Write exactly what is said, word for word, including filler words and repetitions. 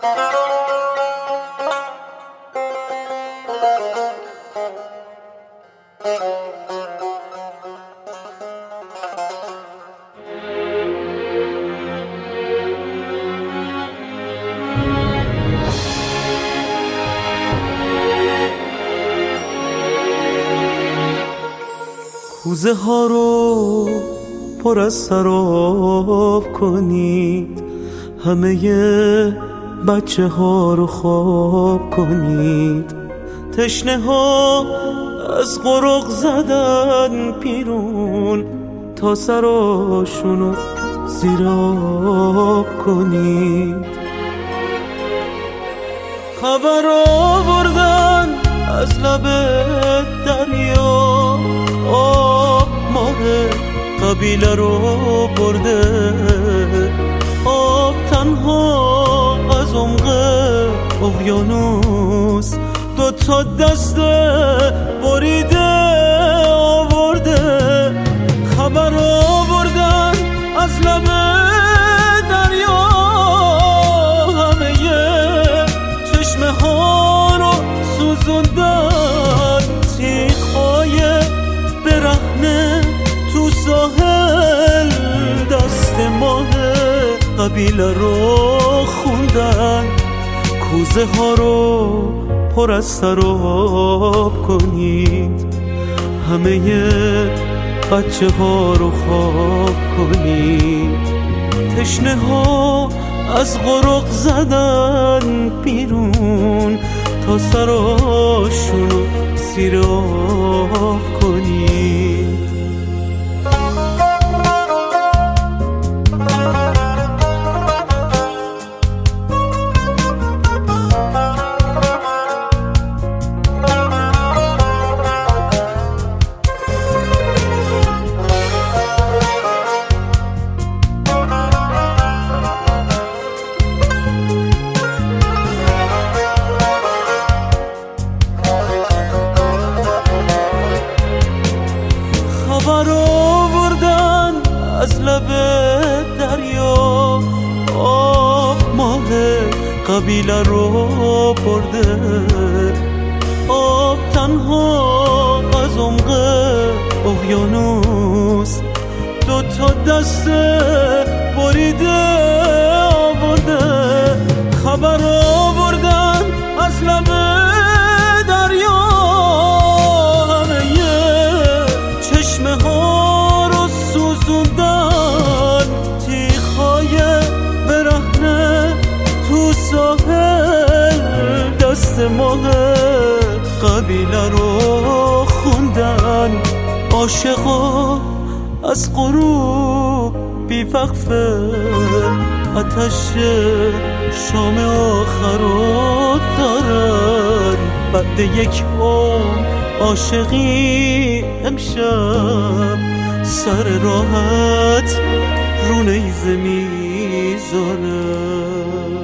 کوزه ها رو پر از سراب کنید، همه بچه ها رو خواب کنید. تشنه ها از قرق زدن بیرون، تا سراشونو زیر آب کنید. خبر آوردن از لب دریا، آب ماه قبیله رو برده. آب تنها از عمق اقیانوس دو تا دست بریده آورده. خبر آوردن از لب دریا، همه چشمه ها رو سوزوندن. تیغ‌های برهنه تو ساحل دست ماه قبیله رو خوندن. کوزه ها رو پر از سراب کنید، همه بچه ها رو خواب کنید. تشنه ها از قرق زدن بیرون، تا سراشونو زیر آب کنید. خبر آوردن از لب دریا، آب ماه قبیله رو برده. آب تنها از عمق اقیانوس دو تا دست بریده آورده. خبر آوردن از لب دریا، چشمه ها رو سوزوندن. تیغ‌های برهنه تو ساحل دست ماه قبیله رو خوندن. عاشقا از غروب بی‌وقفه آتش شام آخر رو دارن. بعد یک عمر عاشقی امشب سر راحت رو نیزه میذارم.